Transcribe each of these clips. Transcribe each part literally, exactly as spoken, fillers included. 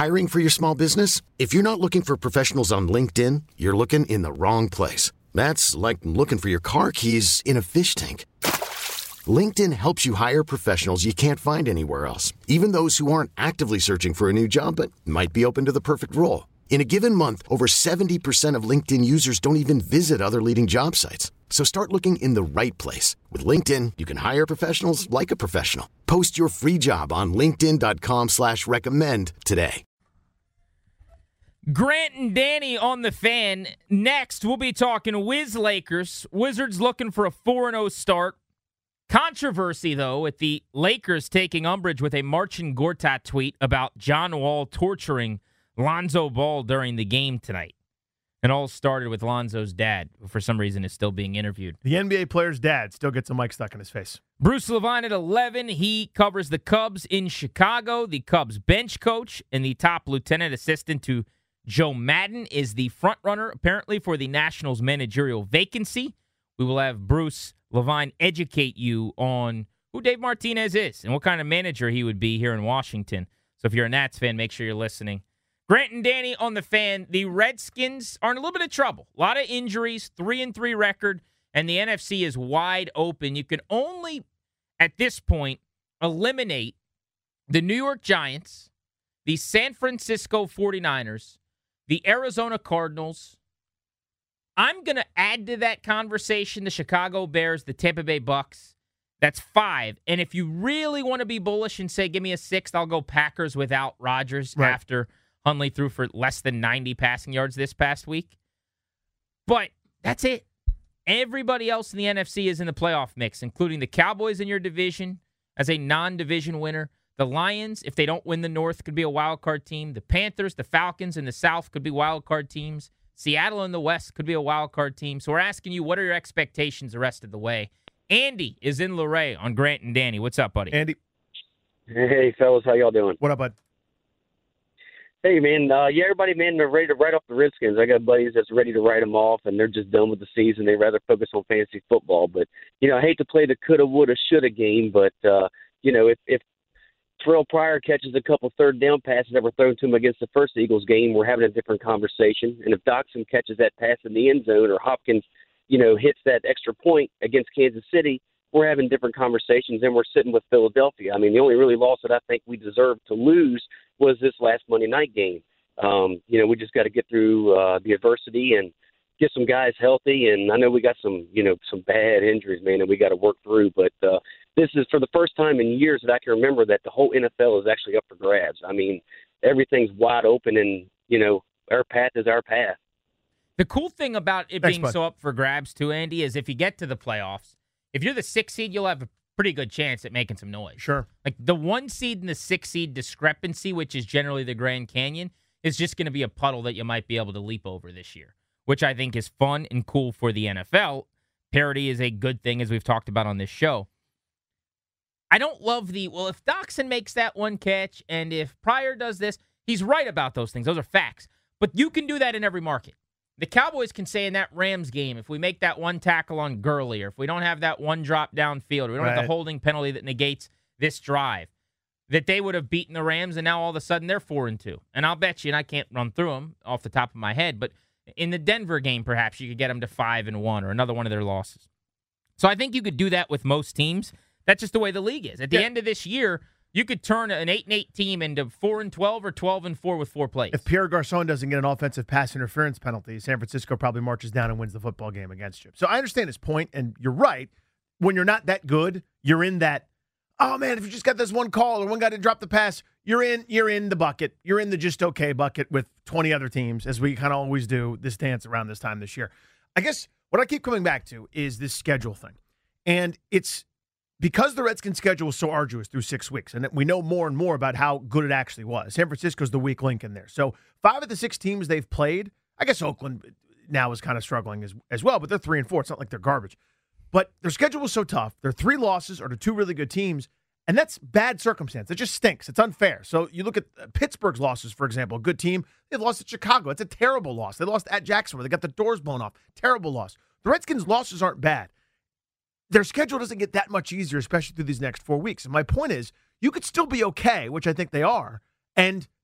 Hiring for your small business? If you're not looking for professionals on LinkedIn, you're looking in the wrong place. That's like looking for your car keys in a fish tank. LinkedIn helps you hire professionals you can't find anywhere else, even those who aren't actively searching for a new job but might be open to the perfect role. In a given month, over seventy percent of LinkedIn users don't even visit other leading job sites. So start looking in the right place. With LinkedIn, you can hire professionals like a professional. Post your free job on linkedin.com slash recommend today. Grant and Danny on the Fan. Next, we'll be talking Wiz Lakers. Wizards looking for a four and oh start. Controversy, though, with the Lakers taking umbrage with a Marcin Gortat tweet about John Wall torturing Lonzo Ball during the game tonight. It all started with Lonzo's dad, who for some reason is still being interviewed. The N B A player's dad still gets a mic stuck in his face. Bruce Levine at eleven. He covers the Cubs in Chicago. The Cubs bench coach and the top lieutenant assistant to Joe Madden is the front runner, apparently, for the Nationals managerial vacancy. We will have Bruce Levine educate you on who Dave Martinez is and what kind of manager he would be here in Washington. So if you're a Nats fan, make sure you're listening. Grant and Danny on the Fan. The Redskins are in a little bit of trouble. A lot of injuries, three and three record, and the N F C is wide open. You can only, at this point, eliminate the New York Giants, the San Francisco forty-niners, the Arizona Cardinals. I'm going to add to that conversation the Chicago Bears, the Tampa Bay Bucks. That's five. And if you really want to be bullish and say, give me a sixth, I'll go Packers without Rodgers right. after Hundley threw for less than ninety passing yards this past week. But that's it. Everybody else in the N F C is in the playoff mix, including the Cowboys in your division as a non-division winner. The Lions, if they don't win the North, could be a wild card team. The Panthers, the Falcons in the South could be wild card teams. Seattle in the West could be a wild card team. So we're asking you, what are your expectations the rest of the way? Andy is in Luray on Grant and Danny. What's up, buddy? Andy. Hey, fellas. How y'all doing? What up, bud? Hey, man. Uh, yeah, everybody, man, they're ready to write off the Redskins. I got buddies that's ready to write them off, and they're just done with the season. They'd rather focus on fantasy football. But, you know, I hate to play the coulda, woulda, shoulda game, but, uh, you know, if, if Terrell Pryor catches a couple third down passes that were thrown to him against the first Eagles game, we're having a different conversation. And if Doxson catches that pass in the end zone or Hopkins, you know, hits that extra point against Kansas City, we're having different conversations, and we're sitting with Philadelphia. I mean, the only really loss that I think we deserve to lose was this last Monday night game. Um, you know, we just got to get through uh, the adversity and get some guys healthy. And I know we got some, you know, some bad injuries, man, that we got to work through. But uh, this is for the first time in years that I can remember that the whole N F L is actually up for grabs. I mean, everything's wide open, and, you know, our path is our path. The cool thing about it Thanks, being bud. so up for grabs, too, Andy, is if you get to the playoffs, if you're the sixth seed, you'll have a pretty good chance at making some noise. Sure. Like the one seed and the six seed discrepancy, which is generally the Grand Canyon, is just going to be a puddle that you might be able to leap over this year, which I think is fun and cool for the N F L. Parity is a good thing, as we've talked about on this show. I don't love the, well, if Doxson makes that one catch and if Pryor does this, he's right about those things. Those are facts. But you can do that in every market. The Cowboys can say in that Rams game, if we make that one tackle on Gurley, or if we don't have that one drop downfield, or we don't Right. have the holding penalty that negates this drive, that they would have beaten the Rams, and now all of a sudden they're four and two. And I'll bet you, and I can't run through them off the top of my head, but in the Denver game, perhaps you could get them to five and one, or another one of their losses. So I think you could do that with most teams. That's just the way the league is. At the Yeah. end of this year, you could turn an eight and eight team into four and twelve or twelve and four with four plays. If Pierre Garçon doesn't get an offensive pass interference penalty, San Francisco probably marches down and wins the football game against you. So I understand his point, and you're right. When you're not that good, you're in that, oh, man, if you just got this one call or one guy to drop the pass, you're in you're in the bucket. You're in the just okay bucket with twenty other teams, as we kind of always do this dance around this time this year. I guess what I keep coming back to is this schedule thing. And it's because the Redskins' schedule was so arduous through six weeks, and we know more and more about how good it actually was. San Francisco's the weak link in there. So five of the six teams they've played, I guess Oakland now is kind of struggling as, as well, but they're three and four. It's not like they're garbage. But their schedule was so tough. Their three losses are to two really good teams, and that's bad circumstance. It just stinks. It's unfair. So you look at Pittsburgh's losses, for example, a good team. They've lost at Chicago. It's a terrible loss. They lost at Jacksonville. They got the doors blown off. Terrible loss. The Redskins' losses aren't bad. Their schedule doesn't get that much easier, especially through these next four weeks. And my point is, you could still be okay, which I think they are, and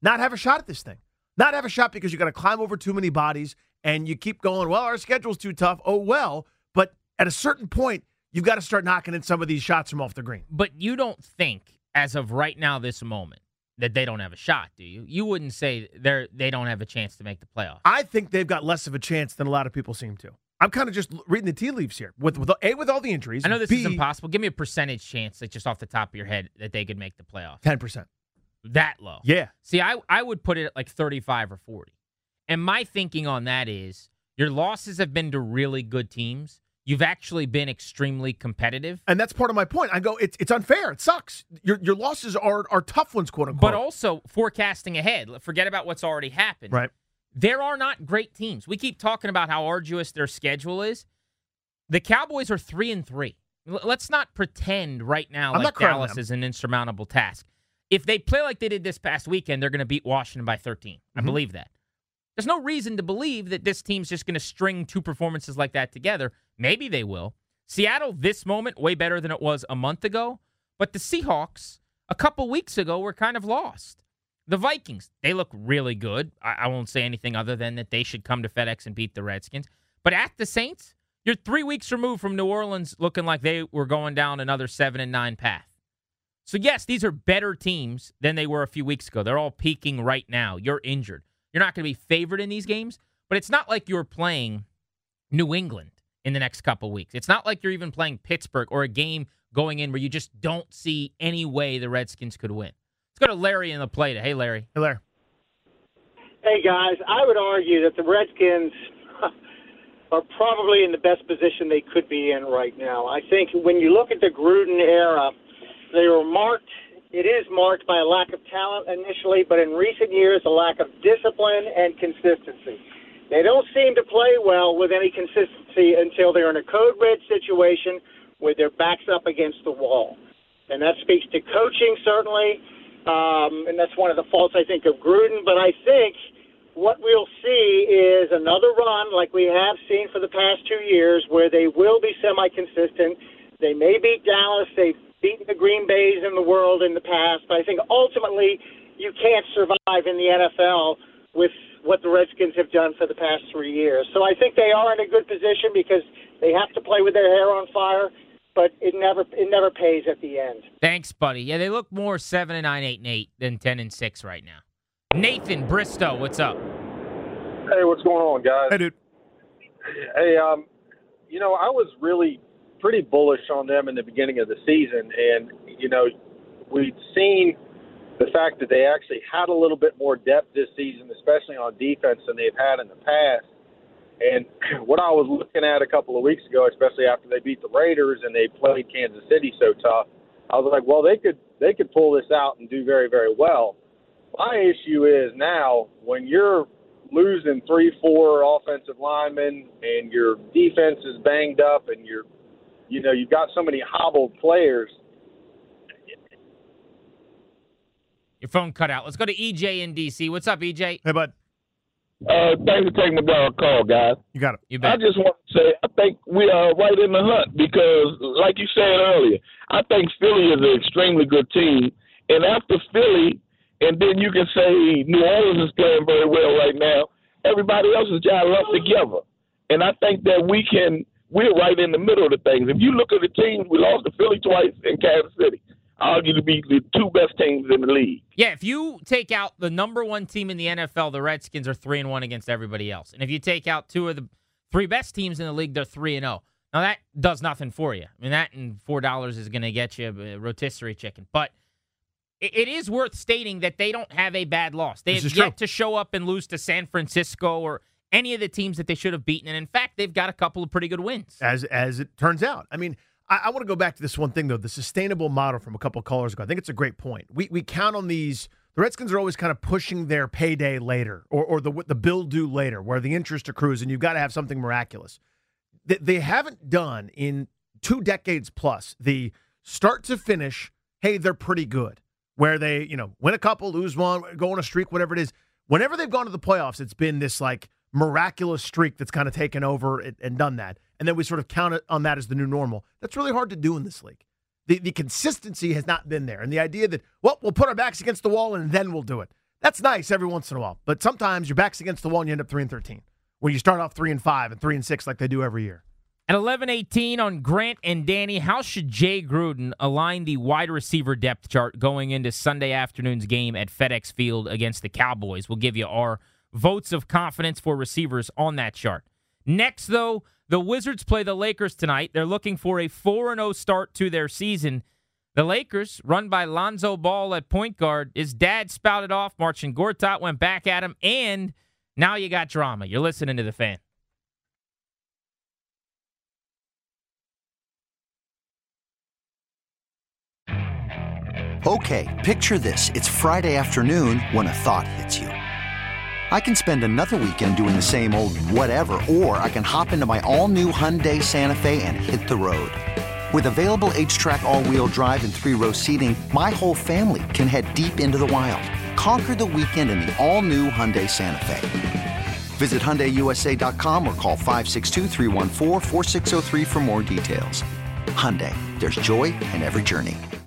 not have a shot at this thing. Not have a shot because you got to climb over too many bodies and you keep going, well, our schedule's too tough. Oh, well. But at a certain point, you've got to start knocking in some of these shots from off the green. But you don't think, as of right now, this moment, that they don't have a shot, do you? You wouldn't say they're they don't have a chance to make the playoffs. I think they've got less of a chance than a lot of people seem to. I'm kind of just reading the tea leaves here. With, with A, with all the injuries. I know this B, is impossible. Give me a percentage chance, like just off the top of your head, that they could make the playoffs. ten percent. That low. Yeah. See, I, I would put it at like thirty-five or forty. And my thinking on that is your losses have been to really good teams. You've actually been extremely competitive. And that's part of my point. I go, it's it's unfair. It sucks. Your your losses are are tough ones, quote unquote. But also forecasting ahead. Forget about what's already happened. Right. There are not great teams. We keep talking about how arduous their schedule is. The Cowboys are three and three. L- let's not pretend right now I'm like not Dallas them. is an insurmountable task. If they play like they did this past weekend, they're going to beat Washington by thirteen. I Mm-hmm. believe that. There's no reason to believe that this team's just going to string two performances like that together. Maybe they will. Seattle, this moment, way better than it was a month ago. But the Seahawks, a couple weeks ago, were kind of lost. The Vikings, they look really good. I, I won't say anything other than that they should come to FedEx and beat the Redskins. But at the Saints, you're three weeks removed from New Orleans looking like they were going down another seven and nine path. So, yes, these are better teams than they were a few weeks ago. They're all peaking right now. You're injured. You're not going to be favored in these games, but it's not like you're playing New England in the next couple weeks. It's not like you're even playing Pittsburgh or a game going in where you just don't see any way the Redskins could win. Let's go to Larry in the plate. Hey, Larry. Hey, Larry. Hey, guys, I would argue that the Redskins are probably in the best position they could be in right now. I think when you look at the Gruden era, they were marked, it is marked by a lack of talent initially, but in recent years, a lack of discipline and consistency. They don't seem to play well with any consistency until they're in a code red situation where their back's up against the wall. And that speaks to coaching, certainly, um, and that's one of the faults, I think, of Gruden. But I think what we'll see is another run like we have seen for the past two years where they will be semi-consistent. They may beat Dallas. They've beaten the Green Bays in the world in the past. But I think ultimately you can't survive in the N F L with what the Redskins have done for the past three years. So I think they are in a good position because they have to play with their hair on fire, but it never it never pays at the end. Thanks, buddy. Yeah, they look more seven and nine, eight and eight than ten and six right now. Nathan Bristow, what's up? Hey, what's going on, guys? Hey, dude. Hey, um, you know, I was really pretty bullish on them in the beginning of the season, and you know, we'd seen the fact that they actually had a little bit more depth this season, especially on defense, than they've had in the past. And what I was looking at a couple of weeks ago, especially after they beat the Raiders and they played Kansas City so tough, I was like, well, they could they could pull this out and do very, very well. My issue is now when you're losing three, four offensive linemen and your defense is banged up and you're, you know, you've got so many hobbled players. Your phone cut out. Let's go to E J in D C. What's up, E J? Hey, bud. Uh, thanks for taking my dog call, guys. You got it. You I bet. just want to say I think we are right in the hunt because, like you said earlier, I think Philly is an extremely good team. And after Philly, and then you can say New Orleans is playing very well right now, everybody else is jiving up together. And I think that we can – we're right in the middle of the things. If you look at the teams, we lost to Philly twice and Kansas City. Argue to be the two best teams in the league. Yeah, if you take out the number one team in the N F L, the Redskins are three and one against everybody else. And if you take out two of the three best teams in the league, they're three and zero. Now that does nothing for you. I mean, that and four dollars is going to get you a rotisserie chicken. But it, it is worth stating that they don't have a bad loss. They This have is yet true. to show up and lose to San Francisco or any of the teams that they should have beaten. And in fact, they've got a couple of pretty good wins. As as it turns out, I mean. I, I want to go back to this one thing, though, the sustainable model from a couple of callers ago. I think it's a great point. We we count on these. The Redskins are always kind of pushing their payday later or, or the the bill due later where the interest accrues, and you've got to have something miraculous. They, they haven't done in two decades plus the start to finish, hey, they're pretty good, where they, you know, win a couple, lose one, go on a streak, whatever it is. Whenever they've gone to the playoffs, it's been this, like, miraculous streak that's kind of taken over and, and done that. And then we sort of count it on that as the new normal. That's really hard to do in this league. The the consistency has not been there. And the idea that, well, we'll put our backs against the wall and then we'll do it. That's nice every once in a while. But sometimes your back's against the wall and you end up three and thirteen. Where you start off three and five and three and six like they do every year. At eleven eighteen on Grant and Danny, how should Jay Gruden align the wide receiver depth chart going into Sunday afternoon's game at FedEx Field against the Cowboys? We'll give you our votes of confidence for receivers on that chart. Next, though, the Wizards play the Lakers tonight. They're looking for a four and oh start to their season. The Lakers, run by Lonzo Ball at point guard, his dad spouted off, Marcin Gortat went back at him, and now you got drama. You're listening to The Fan. Okay, picture this. It's Friday afternoon when a thought hits you. I can spend another weekend doing the same old whatever, or I can hop into my all-new Hyundai Santa Fe and hit the road. With available H-Track all-wheel drive and three-row seating, my whole family can head deep into the wild. Conquer the weekend in the all-new Hyundai Santa Fe. Visit Hyundai U S A dot com or call five six two, three one four, four six zero three for more details. Hyundai, there's joy in every journey.